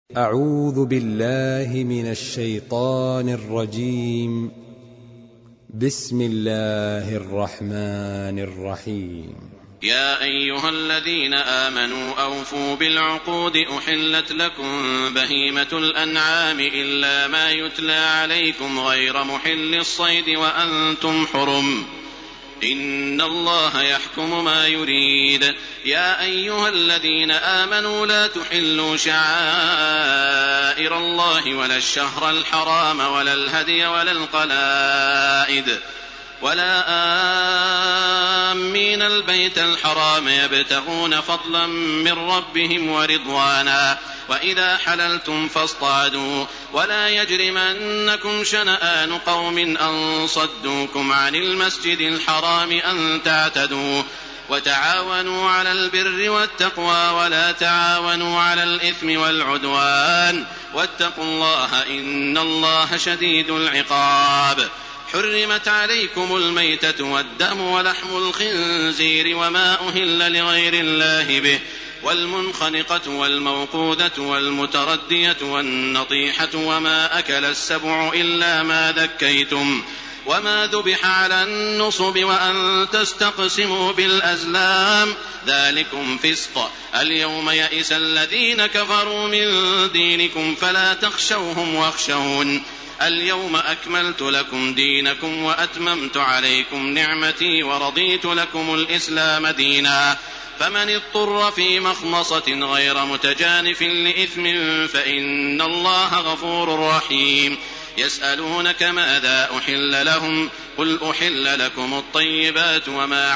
أعوذ بالله من الشيطان الرجيم. بسم الله الرحمن الرحيم. يا أيها الذين آمنوا أوفوا بالعقود أحلت لكم بهيمة الأنعام إلا ما يتلى عليكم غير محل الصيد وأنتم حرم إن الله يحكم ما يريد. يا أيها الذين آمنوا لا تحلوا شعائر الله ولا الشهر الحرام ولا الهدي ولا القلائد ولا آمين البيت الحرام يبتغون فضلا من ربهم ورضوانا وإذا حللتم فاصطادوا ولا يجرمنكم شنآن قوم أن صدوكم عن المسجد الحرام أن تعتدوا وتعاونوا على البر والتقوى ولا تعاونوا على الإثم والعدوان واتقوا الله إن الله شديد العقاب. حرمت عليكم الميتة والدم ولحم الخنزير وما أهل لغير الله به والمنخنقة والموقوذة والمتردية والنطيحة وما أكل السبع إلا ما ذكيتم وما ذبح على النصب وأن تستقسموا بالأزلام ذلكم فسق. اليوم يئس الذين كفروا من دينكم فلا تخشوهم واخشون اليوم أكملت لكم دينكم وأتممت عليكم نعمتي ورضيت لكم الإسلام دينا. فمن اضطر في مخمصة غير متجانف لإثم فإن الله غفور رحيم. يسألونك ماذا أحل لهم قل أحل لكم الطيبات وما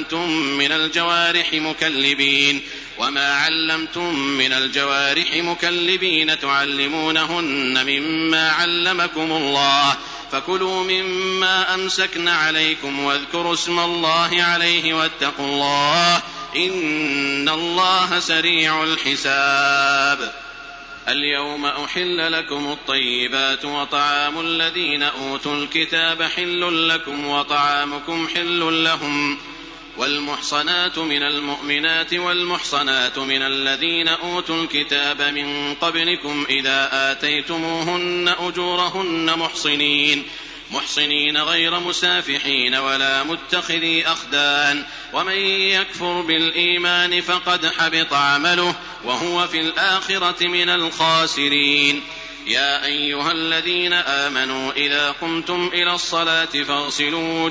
علمتم من الجوارح مكلبين تعلمونهن مما علمكم الله فكلوا مما أمسكن عليكم واذكروا اسم الله عليه واتقوا الله إن الله سريع الحساب. اليوم أحل لكم الطيبات وطعام الذين أوتوا الكتاب حل لكم وطعامكم حل لهم والمحصنات من المؤمنات والمحصنات من الذين أوتوا الكتاب من قبلكم إذا آتيتموهن أجورهن محصنين غير مسافحين ولا متخذي أخدان ومن يكفر بالإيمان فقد حبط عمله وهو في الآخرة من الخاسرين. يا أيها الذين آمنوا إذا قمتم إلى الصلاة فاغسلوا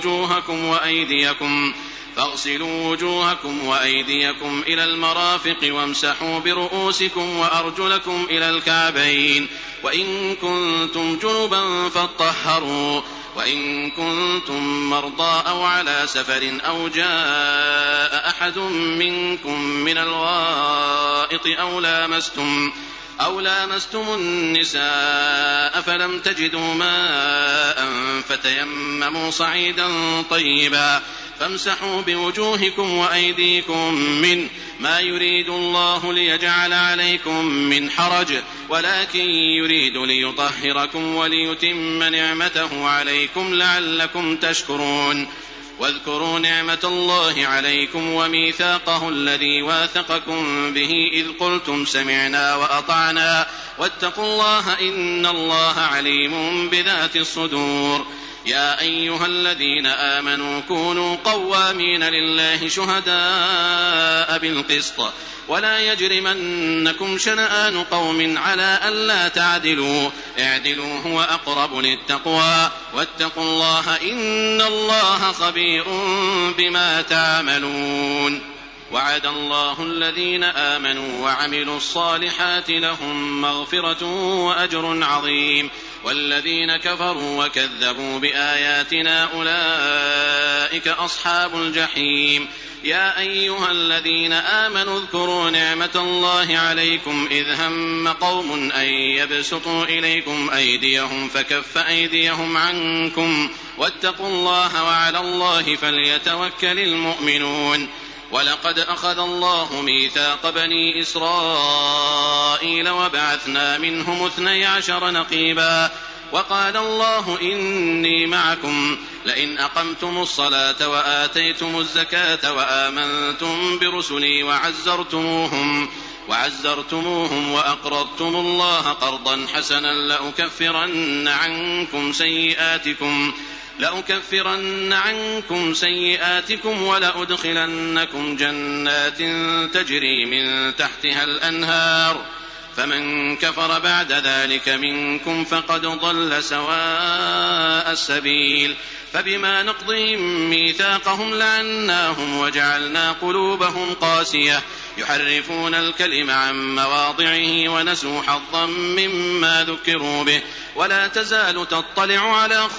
وجوهكم وأيديكم إلى المرافق وامسحوا برؤوسكم وأرجلكم إلى الكعبين وإن كنتم جنبا فاطهروا وإن كنتم مرضى أو على سفر أو جاء أحد منكم من الغائط أو لامستم النساء فلم تجدوا ماء فتيمموا صعيدا طيبا فامسحوا بوجوهكم وأيديكم منه ما يريد الله ليجعل عليكم من حرج ولكن يريد ليطهركم وليتم نعمته عليكم لعلكم تشكرون. واذكروا نعمة الله عليكم وميثاقه الذي واثقكم به إذ قلتم سمعنا وأطعنا واتقوا الله إن الله عليم بذات الصدور. يا أيها الذين آمنوا كونوا قوامين لله شهداء بالقسط ولا يجرمنكم شنآن قوم على ألا تعدلوا اعدلوا هو أقرب للتقوى واتقوا الله إن الله خبير بما تعملون. وعد الله الذين آمنوا وعملوا الصالحات لهم مغفرة وأجر عظيم والذين كفروا وكذبوا بآياتنا أولئك أصحاب الجحيم. يا أيها الذين آمنوا اذكروا نعمة الله عليكم إذ هم قوم أن يبسطوا إليكم أيديهم فكف أيديهم عنكم واتقوا الله وعلى الله فليتوكل المؤمنون. ولقد أخذ الله ميثاق بني إسرائيل وبعثنا منهم 12 نقيبا وقال الله إني معكم لئن أقمتم الصلاة وآتيتم الزكاة وآمنتم برسلي وعزرتموهم وأقرضتم الله قرضا حسنا لأكفرن عنكم سيئاتكم ولأدخلنكم جنات تجري من تحتها الأنهار فمن كفر بعد ذلك منكم فقد ضل سواء السبيل فبما نقضهم ميثاقهم لعناهم وجعلنا قلوبهم قاسية يحرفون الكلم عن مواضعه ونسوا حظا مما ذكروا به ولا تزال تطلع على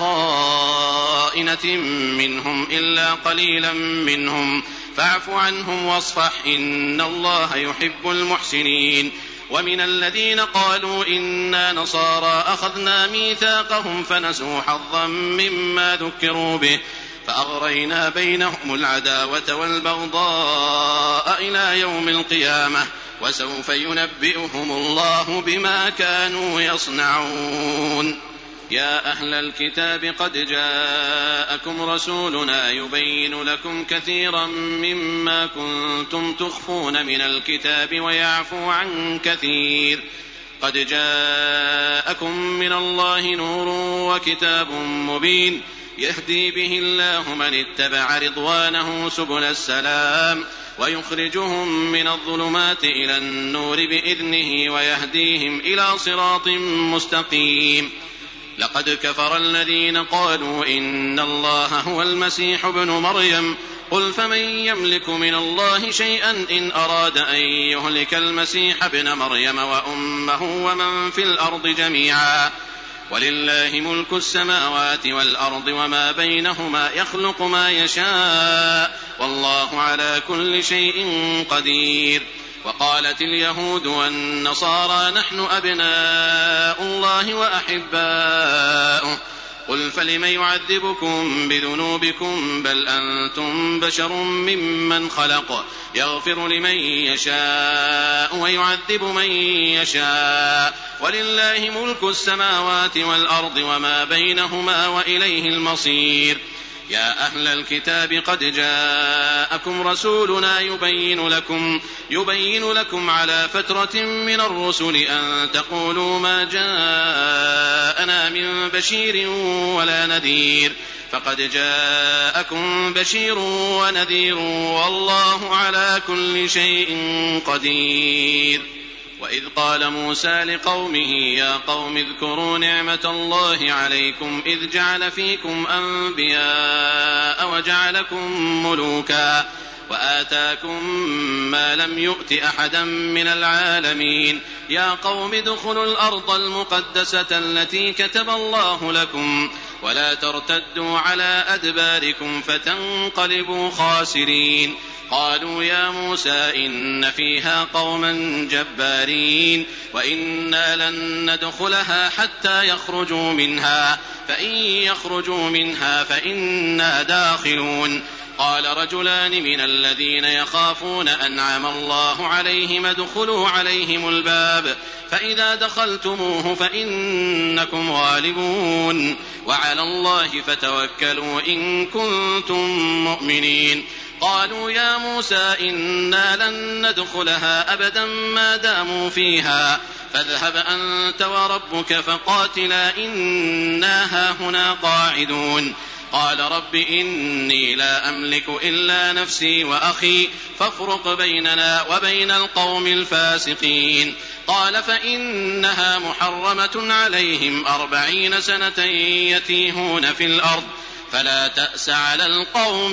خائنة منهم إلا قليلا منهم فاعف عنهم واصفح إن الله يحب المحسنين. ومن الذين قالوا إنا نصارى أخذنا ميثاقهم فنسوا حظا مما ذكروا به فأغرينا بينهم العداوة والبغضاء إلى يوم القيامة وسوف ينبئهم الله بما كانوا يصنعون. يا أهل الكتاب قد جاءكم رسولنا يبين لكم كثيرا مما كنتم تخفون من الكتاب ويعفو عن كثير قد جاءكم من الله نور وكتاب مبين يهدي به الله من اتبع رضوانه سبل السلام ويخرجهم من الظلمات إلى النور بإذنه ويهديهم إلى صراط مستقيم. لقد كفر الذين قالوا إن الله هو المسيح ابن مريم قل فمن يملك من الله شيئا إن أراد أن يهلك المسيح ابن مريم وأمه ومن في الأرض جميعا ولله ملك السماوات والأرض وما بينهما يخلق ما يشاء والله على كل شيء قدير. وقالت اليهود والنصارى نحن أبناء الله وأحباؤه قل فلم يعذبكم بذنوبكم بل أنتم بشر ممن خلق يغفر لمن يشاء ويعذب من يشاء ولله ملك السماوات والأرض وما بينهما وإليه المصير. يا أهل الكتاب قد جاءكم رسولنا يبين لكم على فترة من الرسل أن تقولوا ما جاءنا من بشير ولا نذير فقد جاءكم بشير ونذير والله على كل شيء قدير. وإذ قال موسى لقومه يا قوم اذكروا نعمة الله عليكم إذ جعل فيكم أنبياء وجعلكم ملوكا وآتاكم ما لم يؤت أحدا من العالمين يا قوم ادخلوا الأرض المقدسة التي كتب الله لكم ولا ترتدوا على أدباركم فتنقلبوا خاسرين. قالوا يا موسى إن فيها قوما جبارين وإنا لن ندخلها حتى يخرجوا منها فإن يخرجوا منها فإنا داخلون. قال رجلان من الذين يخافون أنعم الله عليهم ادخلوا عليهم الباب فإذا دخلتموه فإنكم غالبون وعلى الله فتوكلوا إن كنتم مؤمنين. قالوا يا موسى إنا لن ندخلها أبدا ما داموا فيها فاذهب أنت وربك فقاتلا إنا هاهنا قاعدون. قال رب إني لا أملك إلا نفسي وأخي فافرق بيننا وبين القوم الفاسقين. قال فإنها محرمة عليهم 40 سنة يتيهون في الأرض فلا تأس على القوم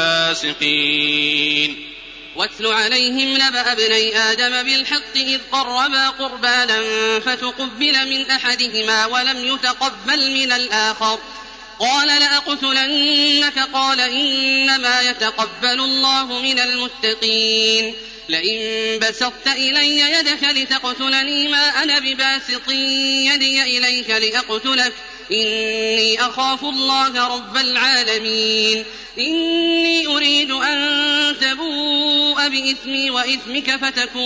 الفاسقين. واتل عليهم نبأ ابني آدم بالحق إذ قربا قربانا فتقبل من أحدهما ولم يتقبل من الآخر قال لأقتلنك قال إنما يتقبل الله من المتقين. لئن بسطت إلي يدك لتقتلني ما أنا بباسط يدي إليك لأقتلك إني أخاف الله رب العالمين. إني أريد أن تبوء بإثمي وإثمك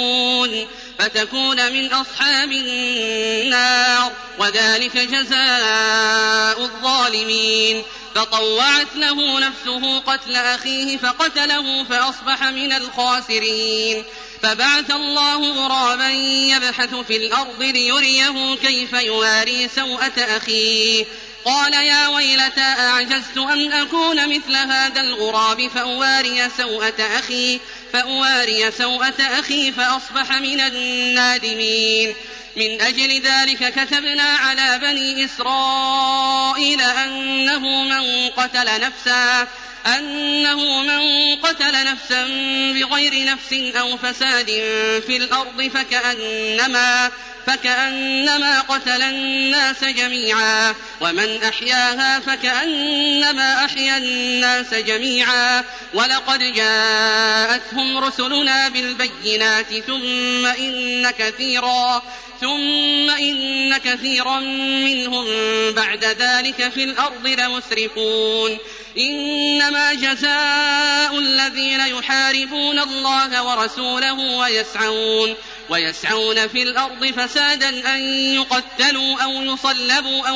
فتكون من أصحاب النار وذلك جزاء الظالمين. فطوعت له نفسه قتل أخيه فقتله فأصبح من الخاسرين. فبعث الله غرابا يبحث في الأرض ليريه كيف يواري سوءة أخيه قال يا ويلتى أعجزت أن أكون مثل هذا الغراب فأواري سوءة أخي فأصبح من النادمين. من أجل ذلك كتبنا على بني إسرائيل أنه من قتل نفسا بغير نفس أو فساد في الأرض فكأنما قتل الناس جميعا ومن أحياها فكأنما أحيا الناس جميعا ولقد جاءتهم رسلنا بالبينات ثم إن كثيرا منهم بعد ذلك في الأرض لمسرفون. إنما جزاء الذين يحاربون الله ورسوله ويسعون في الأرض فسادا أن يقتلوا أو يصلبوا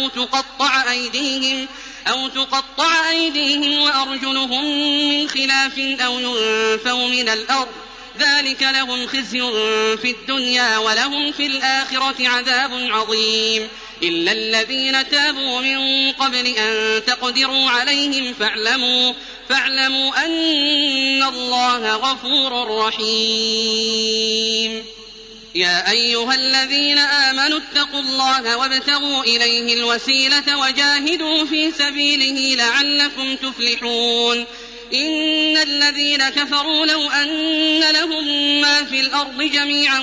أو تقطع أيديهم وأرجلهم من خلاف أو ينفوا من الأرض ذلك لهم خزي في الدنيا ولهم في الآخرة عذاب عظيم. إلا الذين تابوا من قبل أن تقدروا عليهم فاعلموا أن الله غفور رحيم. يا أيها الذين آمنوا اتقوا الله وابتغوا إليه الوسيلة وجاهدوا في سبيله لعلكم تفلحون. إن الذين كفروا لو أن لهم ما في الأرض جميعا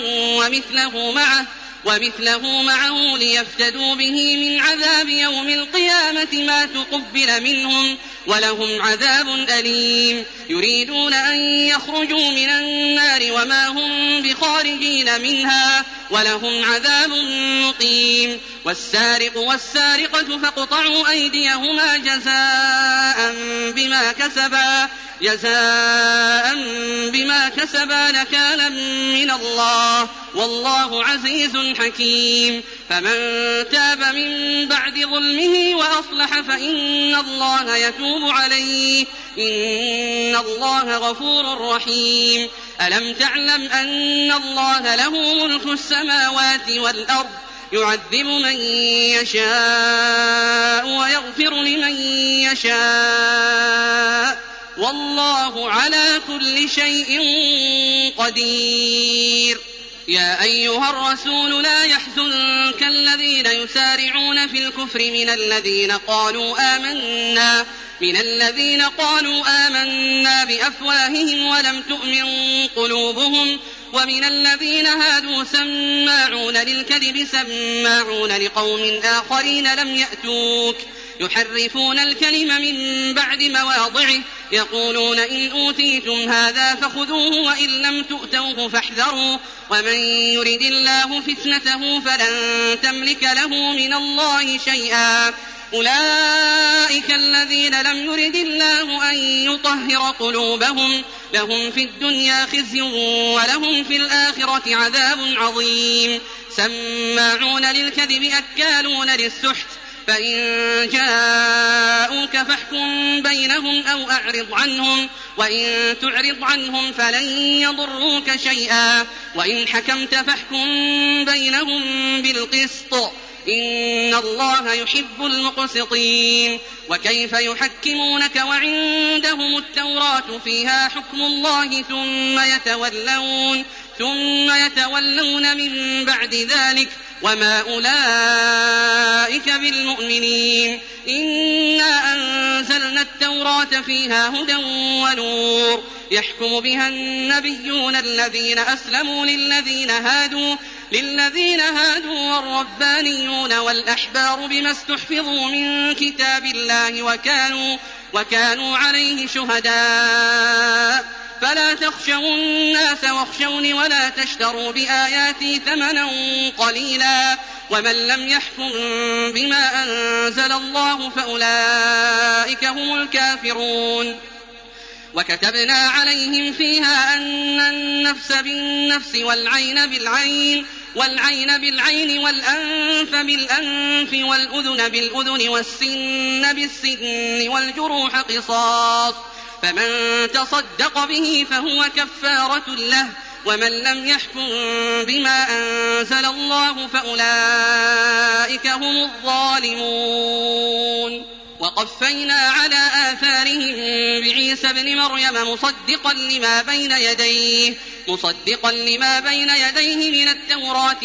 ومثله معه ليفتدوا به من عذاب يوم القيامة ما تقبل منهم ولهم عذاب أليم. يريدون أن يخرجوا من النار وما هم بخارجين منها ولهم عذاب مقيم. والسارق والسارقة فاقطعوا أيديهما جزاء بما كسبا نكالا من الله والله عزيز حكيم. فمن تاب من بعد ظلمه وأصلح فإن الله يتوب عليه إن الله غفور رحيم. ألم تعلم أن الله له ملك السماوات والأرض يعذب من يشاء ويغفر لمن يشاء والله على كل شيء قدير. يا أيها الرسول لا يحزنك الذين يسارعون في الكفر من الذين قالوا آمنا بأفواههم ولم تؤمن قلوبهم ومن الذين هادوا سماعون للكذب سماعون لقوم آخرين لم يأتوك يحرفون الكلم من بعد مواضعه يقولون إن أوتيتم هذا فخذوه وإن لم تؤتوه فاحذروا ومن يرد الله فتنته فلن تملك له من الله شيئا. أولئك الذين لم يرد الله أن يطهر قلوبهم لهم في الدنيا خزي ولهم في الآخرة عذاب عظيم. سماعون للكذب أكالون للسحت فإن جاءوك فاحكم بينهم أو أعرض عنهم وإن تعرض عنهم فلن يضروك شيئا وإن حكمت فاحكم بينهم بالقسط إن الله يحب المقسطين. وكيف يحكمونك وعندهم التوراة فيها حكم الله ثم يتولون من بعد ذلك وما أولئك بالمؤمنين. إنا أنزلنا التوراة فيها هدى ونور يحكم بها النبيون الذين أسلموا للذين هادوا والربانيون والأحبار بما استحفظوا من كتاب الله وكانوا عليه شهداء فلا تخشوا الناس واخشوني ولا تشتروا بآياتي ثمنا قليلا ومن لم يحكم بما أنزل الله فأولئك هم الكافرون. وكتبنا عليهم فيها أن النفس بالنفس والعين بالعين والأنف بالأنف والأذن بالأذن والسن بالسن والجروح قصاص فمن تصدق به فهو كفارة له ومن لم يحكم بما أنزل الله فأولئك هم الظالمون. وقفينا على آثارهم بعيسى ابن مريم مصدقا لما بين يديه من التوراة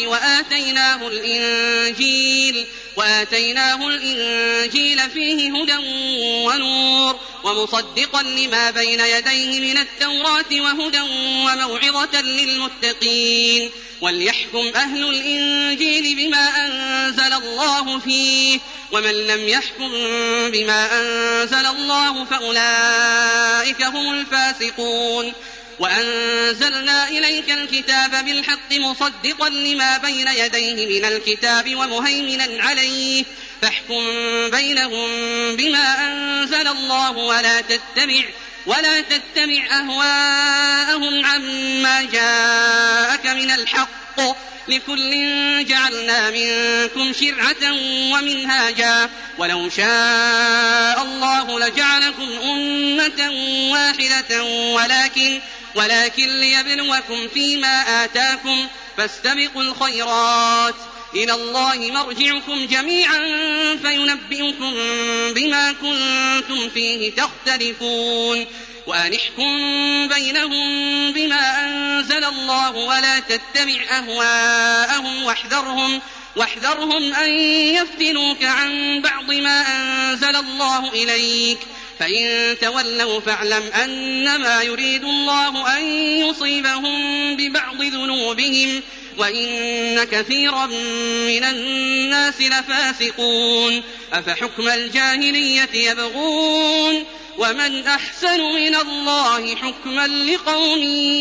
وآتيناه الإنجيل فيه هدى ونور ومصدقا لما بين يديه من التوراة وهدى وموعظة للمتقين. وليحكم أهل الإنجيل بما أنزل الله فيه ومن لم يحكم بما أنزل الله فأولئك هم الفاسقون. وأنزلنا إليك الكتاب بالحق مصدقا لما بين يديه من الكتاب ومهيمنا عليه فاحكم بينهم بما أنزل الله ولا تتبع أهواءهم عما جاءك من الحق لكل جعلنا منكم شرعة ومنهاجا ولو شاء الله لجعلكم أمة واحدة ولكن ليبلوكم فيما آتاكم فاستبقوا الخيرات إلى الله مرجعكم جميعا فينبئكم بما كنتم فيه تختلفون. وأن احكم بينهم بما أنزل الله ولا تتبع أهواءهم واحذرهم أن يفتنوك عن بعض ما أنزل الله إليك فإن تولوا فاعلم أنما يريد الله أن يصيبهم ببعض ذنوبهم وإن كثيرا من الناس لفاسقون. أفحكم الجاهلية يبغون ومن أحسن من الله حكما لقوم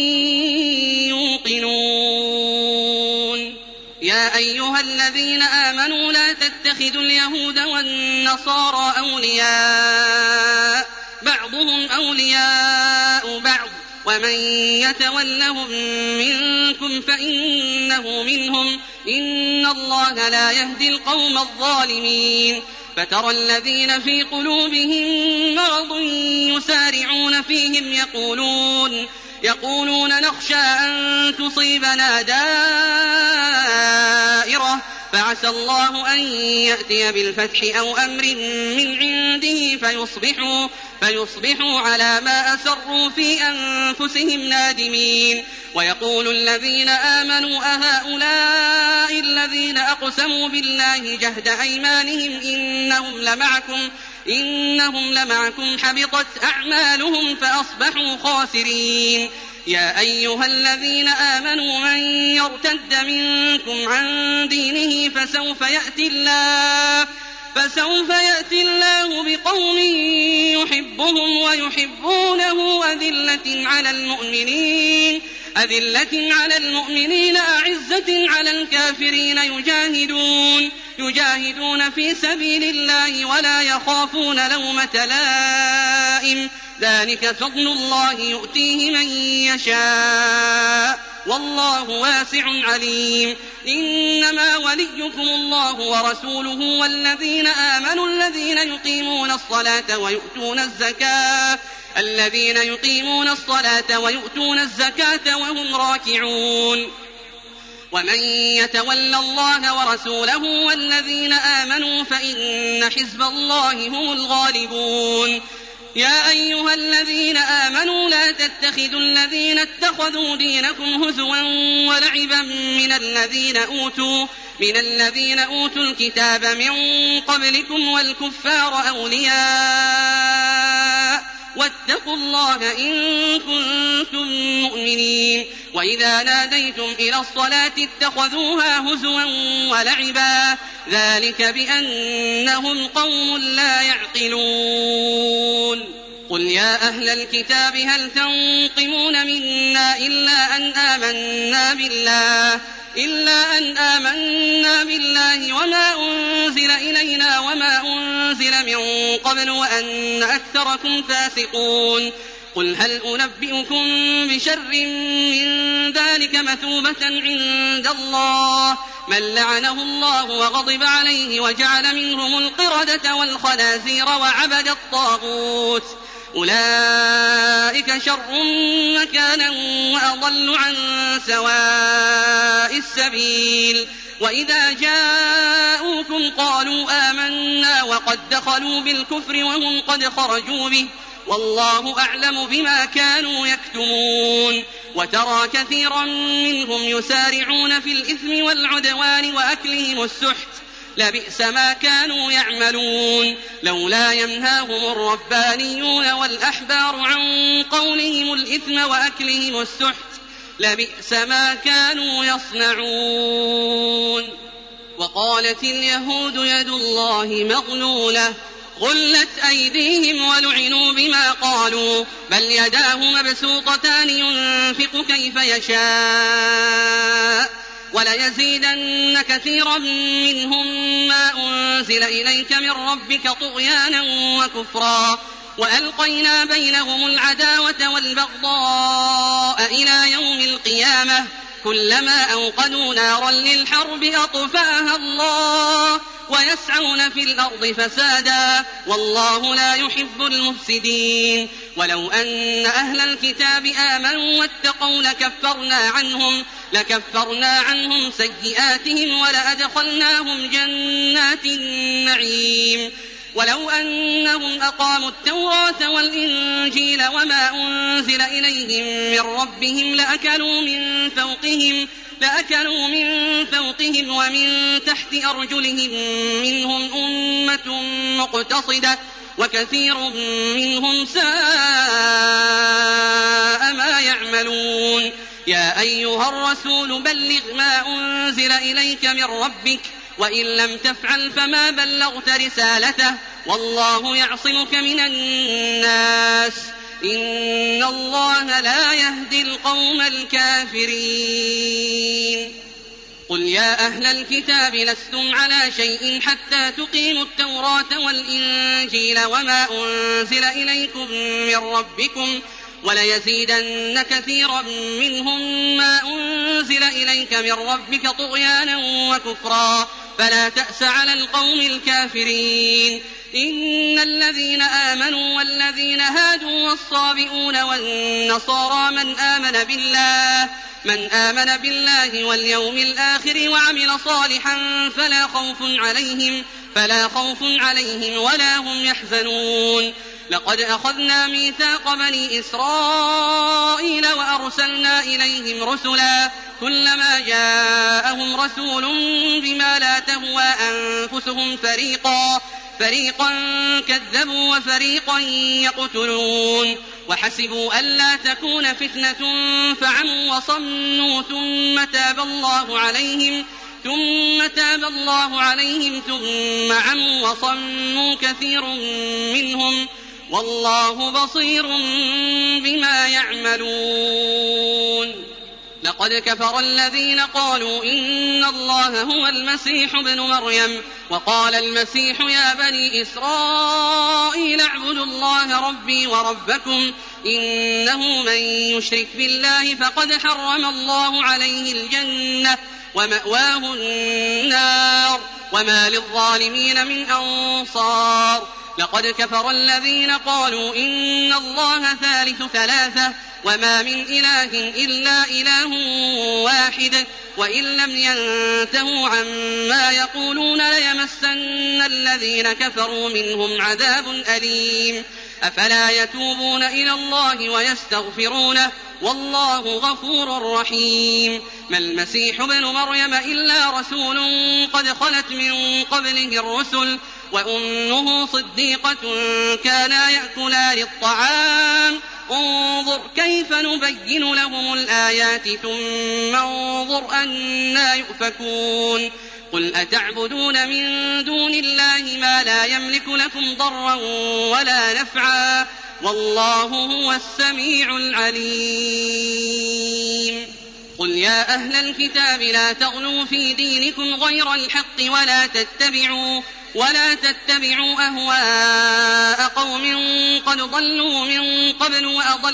يوقنون. يا أيها الذين آمنوا لا تتخذوا اليهود والنصارى أولياء بعضهم أولياء بعض ومن يتولهم منكم فإنه منهم إن الله لا يهدي القوم الظالمين. فترى الذين في قلوبهم مرض يسارعون فيهم يقولون نخشى أن تصيبنا دائرة فعسى الله أن يأتي بالفتح أو أمر من عنده فيصبحوا على ما أسروا في أنفسهم نادمين. ويقول الذين آمنوا أهؤلاء الذين أقسموا بالله جهد أيمانهم إنهم لمعكم حبطت أعمالهم فأصبحوا خاسرين. يا أيها الذين آمنوا من يرتد منكم عن دينه فسوف يأتي الله بقوم يحبهم ويحبونه أذلة على المؤمنين أعزة على الكافرين يجاهدون في سبيل الله ولا يخافون لومة لائم ذلك فضل الله يؤتيه من يشاء والله واسع عليم. إنما وليكم الله ورسوله والذين آمنوا الذين يقيمون الصلاة ويؤتون الزكاة وهم راكعون. ومن يتول الله ورسوله والذين آمنوا فإن حزب الله هم الغالبون. يا أيها الذين آمنوا لا تتخذوا الذين اتخذوا دينكم هزوا ولعبا من الذين أوتوا الكتاب من قبلكم والكفار أولياء واتقوا الله إن كنتم مؤمنين. وإذا ناديتم إلى الصلاة اتخذوها هزوا ولعبا ذلك بأنهم قوم لا يعقلون. قل يا أهل الكتاب هل تنقمون منا إلا أن آمنا بالله وما أنزل إلينا وما أنزل من قبل وأن أكثركم فاسقون. قل هل أنبئكم بشر من ذلك مثوبة عند الله من لعنه الله وغضب عليه وجعل منهم القردة والخنازير وعبد الطاغوت أولئك شر مكانا وأضل عن سواء السبيل وإذا جاءوكم قالوا آمنا وقد دخلوا بالكفر وهم قد خرجوا به والله أعلم بما كانوا يكتمون وترى كثيرا منهم يسارعون في الإثم والعدوان وأكلهم السحت لبئس ما كانوا يعملون لولا ينهاهم الربانيون والأحبار عن قولهم الإثم وأكلهم السحت لبئس ما كانوا يصنعون وقالت اليهود يد الله مغلولة غلت أيديهم ولعنوا بما قالوا بل يداه مبسوطتان ينفق كيف يشاء وليزيدن كثيرا منهم ما أنزل إليك من ربك طغيانا وكفرا وألقينا بينهم العداوة والبغضاء إلى يوم القيامة كلما أوقدوا نارا للحرب أطفأها الله ويسعون في الأرض فسادا والله لا يحب المفسدين ولو أن أهل الكتاب آمنوا واتقوا لكفرنا عنهم سيئاتهم ولأدخلناهم جنات النعيم ولو أنهم أقاموا التوراة والإنجيل وما أنزل إليهم من ربهم لأكلوا من فوقهم ومن تحت أرجلهم منهم أمة مقتصدة وكثير منهم ساء ما يعملون يا أيها الرسول بلغ ما أنزل إليك من ربك وإن لم تفعل فما بلغت رسالته والله يعصمك من الناس إن الله لا يهدي القوم الكافرين قل يا أهل الكتاب لستم على شيء حتى تقيموا التوراة والإنجيل وما أنزل إليكم من ربكم وليزيدن كثيرا منهم ما أنزل إليك من ربك طغيانا وكفرا فلا تأس على القوم الكافرين إن الذين آمنوا والذين هادوا والصابئون والنصارى من آمن بالله واليوم الآخر وعمل صالحا فلا خوف عليهم ولا هم يحزنون لقد أخذنا ميثاق بني إسرائيل وأرسلنا إليهم رسلا كلما جاءهم رسول بما لا تهوى أنفسهم فريقا كذبوا وفريقا يقتلون وحسبوا ألا تكون فتنة فعموا وصموا ثم تاب الله عليهم ثم عموا وصموا كثير منهم والله بصير بما يعملون لقد كفر الذين قالوا إن الله هو المسيح ابن مريم وقال المسيح يا بني إسرائيل اعبدوا الله ربي وربكم إنه من يشرك بالله فقد حرم الله عليه الجنة ومأواه النار وما للظالمين من أنصار لقد كفر الذين قالوا إن الله ثالث ثلاثة وما من إله إلا إله واحد وإن لم ينتهوا عما يقولون ليمسن الذين كفروا منهم عذاب أليم أفلا يتوبون إلى الله ويستغفرونه والله غفور رحيم ما المسيح ابن مريم إلا رسول قد خلت من قبله الرسل وأمه صديقة كانا يأكلان الطعام انظر كيف نبين لهم الآيات ثم انظر أنى يؤفكون قل أتعبدون من دون الله ما لا يملك لكم ضرا ولا نفعا والله هو السميع العليم قل يا أهل الكتاب لا تغلوا في دينكم غير الحق ولا تتبعوا أهواء قوم قد ضلوا من قبل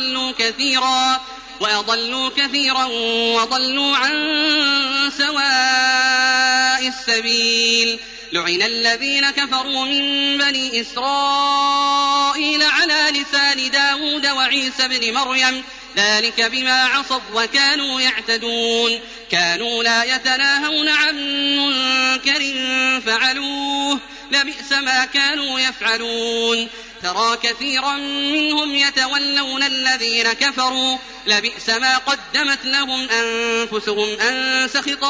وأضلوا كثيرا وضلوا عن سواء السبيل لعن الذين كفروا من بني إسرائيل على لسان داود وعيسى بن مريم ذلك بما عصوا وكانوا يعتدون كانوا لا يتناهون عن منكر فعلوه لبئس ما كانوا يفعلون ترى كثيرا منهم يتولون الذين كفروا لبئس ما قدمت لهم أنفسهم أن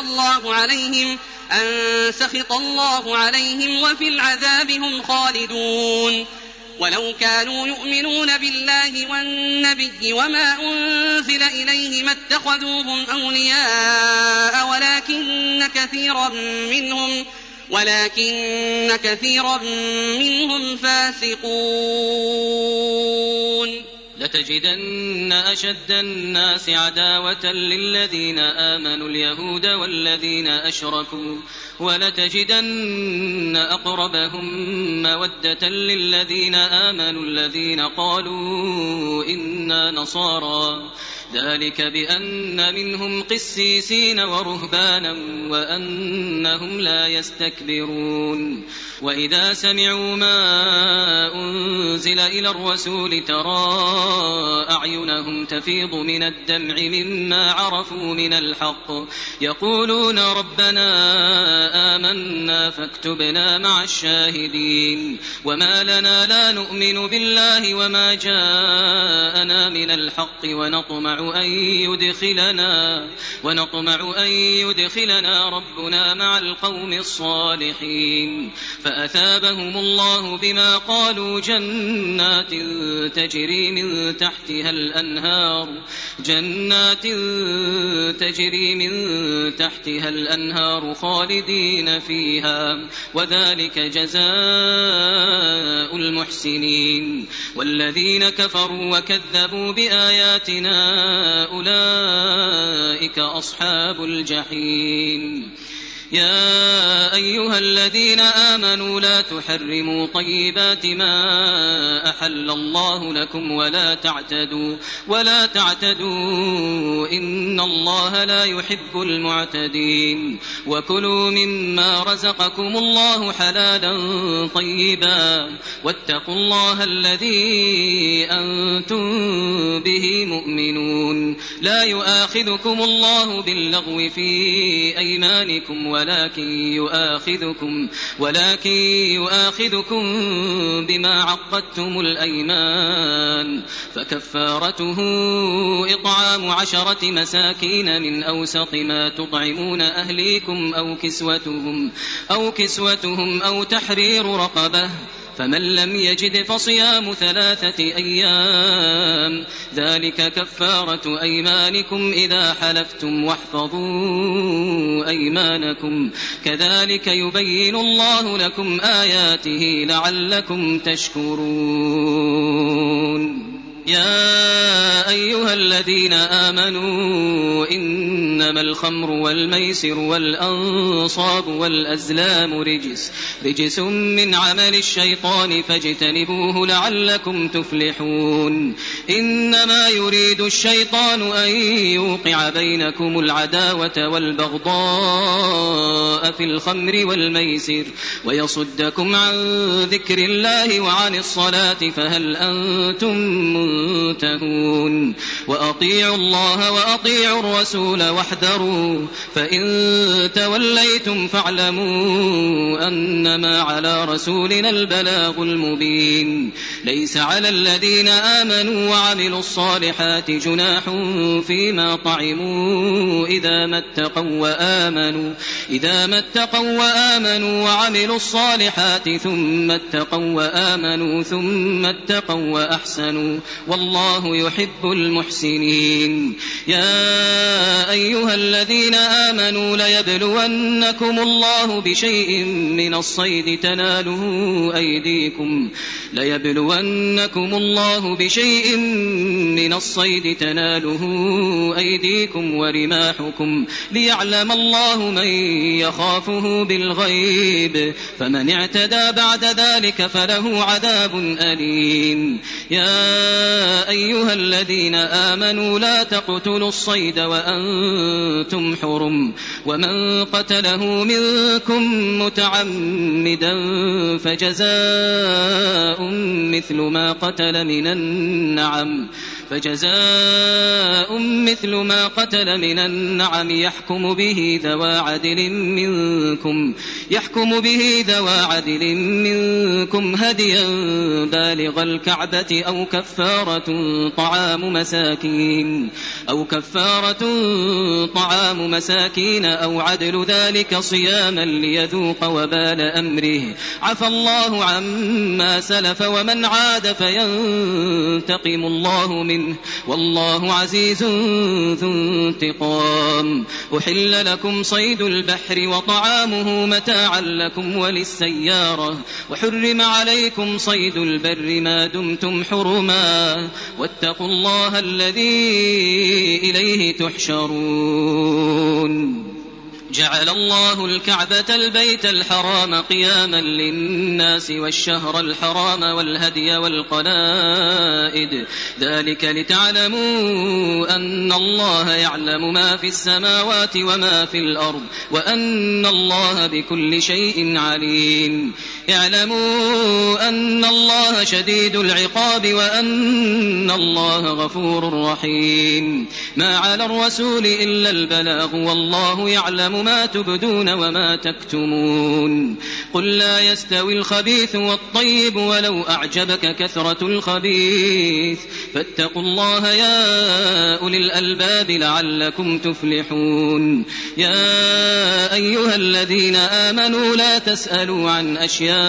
سخط الله عليهم وفي العذاب هم خالدون ولو كانوا يؤمنون بالله والنبي وما أنزل إليه ما اتخذوهم أولياء ولكن كثيرا منهم فاسقون لتجدن أشد الناس عداوة للذين آمنوا اليهود والذين أشركوا ولتجدن أقربهم مودة للذين آمنوا الذين قالوا إنا نصارى ذلك بأن منهم قسيسين ورهبانا وأنهم لا يستكبرون وإذا سمعوا ما أنزل إلى الرسول ترى أعينهم تفيض من الدمع مما عرفوا من الحق يقولون ربنا آمنا فاكتبنا مع الشاهدين وما لنا لا نؤمن بالله وما جاءنا من الحق ونطمع أن يدخلنا ربنا مع القوم الصالحين فأثابهم الله بما قالوا جنات تجري من تحتها الأنهار خالدين فيها وذلك جزاء المحسنين والذين كفروا وكذبوا بآياتنا أولئك أصحاب الجحيم يا أيها الذين آمنوا لا تحرموا طيبات ما أحل الله لكم ولا تعتدوا إن الله لا يحب المعتدين وكلوا مما رزقكم الله حلالا طيبا واتقوا الله الذي أنتم به مؤمنون لا يؤاخذكم الله باللغو في أيمانكم ولكن يؤاخذكم بما عقدتم الأيمان فكفارته إطعام 10 مساكين من أوسط ما تطعمون أهليكم أو كسوتهم أو تحرير رقبة فمن لم يجد فصيام 3 أيام ذلك كفارة أيمانكم إذا حلفتم واحفظوا أيمانكم كذلك يبين الله لكم آياته لعلكم تشكرون يا أيها الذين آمنوا إنما الخمر والميسر والأنصاب والأزلام رجس من عمل الشيطان فاجتنبوه لعلكم تفلحون إنما يريد الشيطان أن يوقع بينكم العداوة والبغضاء في الخمر والميسر ويصدكم عن ذكر الله وعن الصلاة فهل أنتم منتهون وأطيعوا الله وأطيعوا الرسول واحذروا فإن توليتم فاعلموا أنما على رسولنا البلاغ المبين ليس على الذين آمنوا وعملوا الصالحات جناح فيما طعموا إذا ما اتقوا وآمنوا وعملوا الصالحات ثم اتقوا وآمنوا ثم اتقوا وأحسنوا والله يحب المحسنين يا أيها الذين آمنوا ليبلونكم الله بشيء من الصيد تناله أيديكم ورماحكم ليعلم الله من يخافه بالغيب فمن اعتدى بعد ذلك فله عذاب أليم يا أيها الذين آمنوا لا تقتلوا الصيد وأنتم حرم منكم ومن قتله منكم متعمدا فجزاء مثل ما قتل من النعم يحكم به ذوى عدل منكم هديا بالغ الكعبة أو كفارة طعام مساكين أو عدل ذلك صياما ليذوق وبال أمره عفى الله عما سلف ومن عاد فينتقم الله منه والله عزيز ذو انتقام. أحل لكم صيد البحر وطعامه متاعا لكم وللسيارة وحرم عليكم صيد البر ما دمتم حرما واتقوا الله الذي إليه تحشرون. جعل الله الكعبة البيت الحرام قياما للناس والشهر الحرام والهدي والقلائد ذلك لتعلموا أن الله يعلم ما في السماوات وما في الأرض وأن الله بكل شيء عليم. اعلموا أن الله شديد العقاب وأن الله غفور رحيم. ما على الرسول إلا البلاغ والله يعلم ما تبدون وما تكتمون. قل لا يستوي الخبيث والطيب ولو أعجبك كثرة الخبيث فاتقوا الله يا أولي الألباب لعلكم تفلحون. يا أيها الذين آمنوا لا تسألوا عن أشياء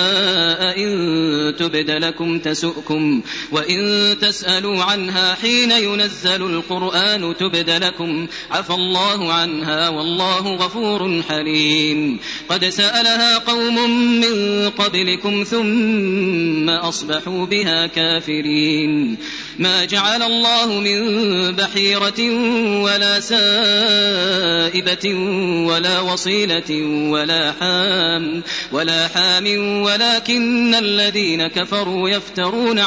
إن تبد لكم تسؤكم وإن تسألوا عنها حين ينزل القرآن تبد لكم عفى الله عنها والله غفور حليم. قد سألها قوم من قبلكم ثم أصبحوا بها كافرين. ما جعل الله من بحيرة ولا سائبة ولا وصيلة ولا حام ولكن الذين كفروا يفترون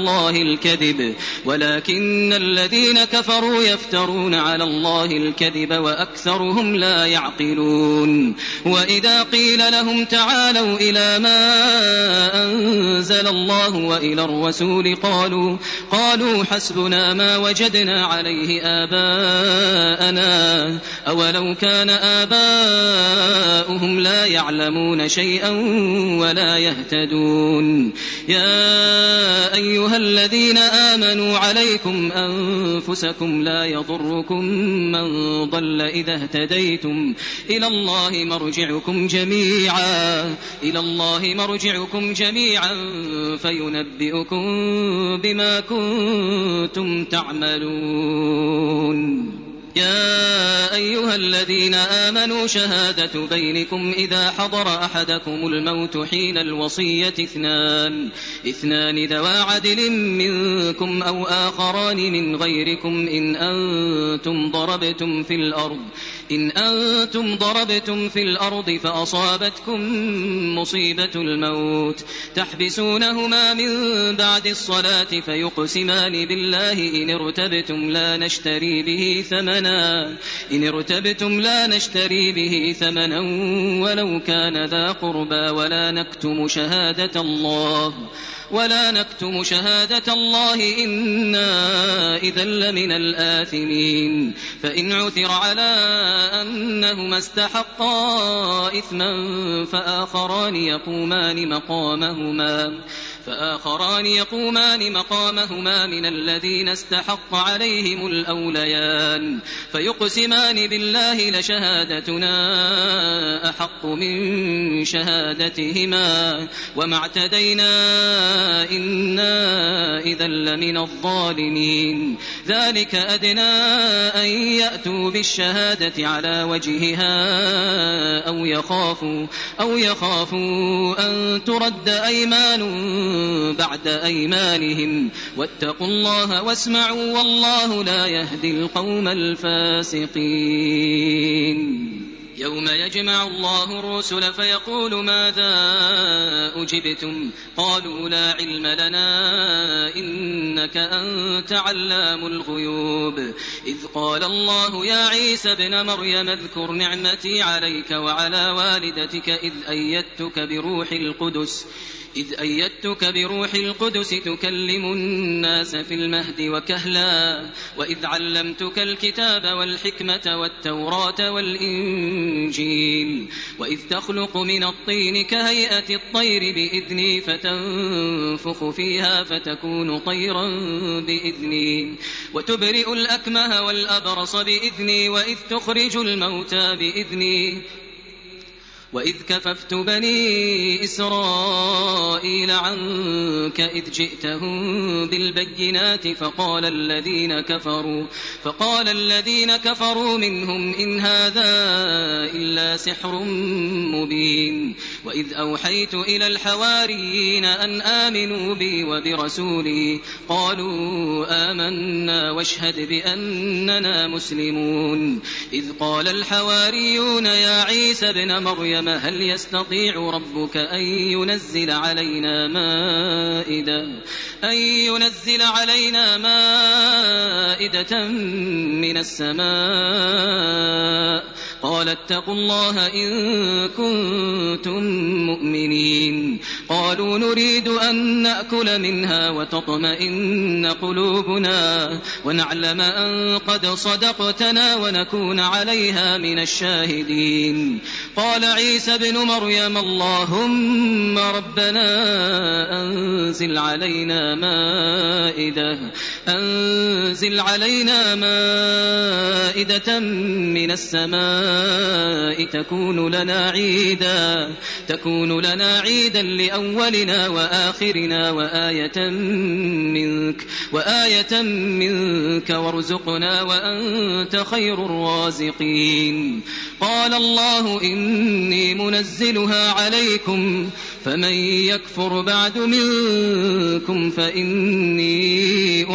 على الله الكذب وأكثرهم لا يعقلون. وإذا قيل لهم تعالوا إلى ما أنزل الله وإلى الرسول قالوا حسبنا ما وجدنا عليه آباءنا أولو كان آباؤهم لا يعلمون شيئا ولا يهتدون. يا أيها الذين آمنوا عليكم أنفسكم لا يضركم من ضل إذا اهتديتم إلى الله مرجعكم جميعا فينبئكم بما كنتم تعملون. يا أيها الذين آمنوا شهادة بينكم إذا حضر أحدكم الموت حين الوصية اثنان ذوى عدل منكم أو آخران من غيركم إن أنتم ضربتم في الأرض فأصابتكم مصيبة الموت تحبسونهما من بعد الصلاة فيقسمان بالله إن ارتبتم لا نشتري به ثمنا ولو كان ذا قربى ولا نكتم شهادة الله إنا إذا لمن الآثمين. فإن عثر على أنهما استحقا إثما فآخران يقومان مقامهما من الذين استحق عليهم الأوليان فيقسمان بالله لشهادتنا أحق من شهادتهما وما اعتدينا إنا إذا لمن الظالمين. ذلك أدنى أن يأتوا بالشهادة على وجهها أو يخافوا أن ترد أيمان بعد أيمانهم واتقوا الله واسمعوا والله لا يهدي القوم الفاسقين. يوم يجمع الله الرسل فيقول ماذا أجبتم قالوا لا علم لنا إنك أنت علام الغيوب إذ قال الله يا عيسى ابن مريم اذكر نعمتي عليك وعلى والدتك إذ أيدتك بروح القدس تكلم الناس في المهد وكهلا وإذ علمتك الكتاب والحكمة والتوراة والإنجيل وإذ تخلق من الطين كهيئة الطير بإذني فتنفخ فيها فتكون طيرا بإذني وتبرئ الأكمه والأبرص بإذني وإذ تخرج الموتى بإذني وإذ كففت بني إسرائيل عنك إذ جئتهم بالبينات فقال الذين كفروا منهم إن هذا إلا سحر مبين وإذ أوحيت إلى الحواريين أن آمنوا بي وبرسولي قالوا آمنا واشهد بأننا مسلمون إذ قال الحواريون يا عيسى ابن مريم هل يستطيع ربك أن ينزل علينا مائدة من السماء قال اتقوا الله إن كنتم مؤمنين قالوا نريد أن نأكل منها وتطمئن قلوبنا ونعلم أن قد صدقتنا ونكون عليها من الشاهدين قال عيسى ابن مريم اللهم ربنا أنزل علينا مائدة من السماء تكون لنا عيدا لأولنا وآخرنا وآية منك وارزقنا وأنت خير الرازقين قال الله إني منزلها عليكم فمن يكفر بعد منكم فإني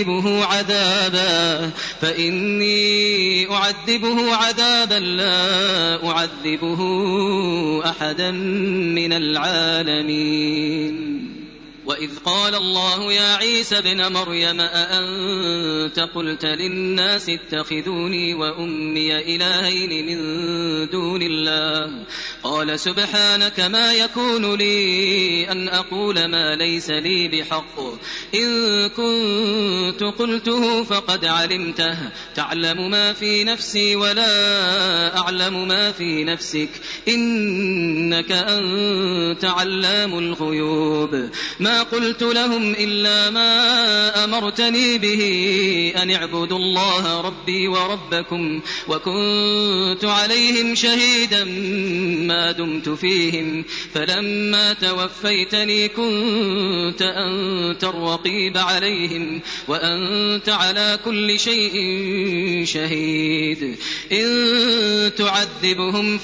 أعذبه عذابا لا أعذبه أحدا من العالمين وإذ قال الله يا عيسى ابن مريم أأنت قلت للناس اتخذوني وأمي إلهين من دون الله قال سبحانك ما يكون لي أن أقول ما ليس لي بحق إن كنت قلته فقد علمته تعلم ما في نفسي ولا أعلم ما في نفسك إنك أنت علام الغيوب ما قلت لهم إلا ما أمرتني به أن اعبدوا الله ربي وربكم وكنت عليهم شهيدا ما دمت فيهم فلما توفيتني كنت أنت الرقيب عليهم وأنت على كل شيء شهيد إن تعذبهم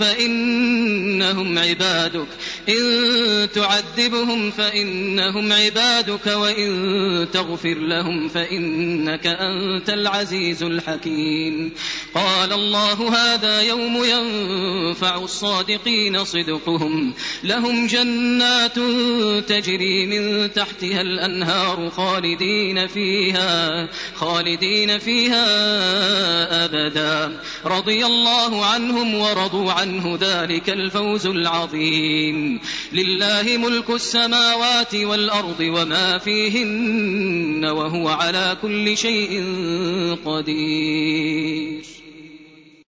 فإنهم عبادك وإن تغفر لهم فإنك أنت العزيز الحكيم قال الله هذا يوم ينفع الصادقين صدقهم لهم جنات تجري من تحتها الأنهار خالدين فيها أبدا رضي الله عنهم ورضوا عنه ذلك الفوز العظيم لله ملك السماوات والأرض وما فيهن وهو على كل شيء قدير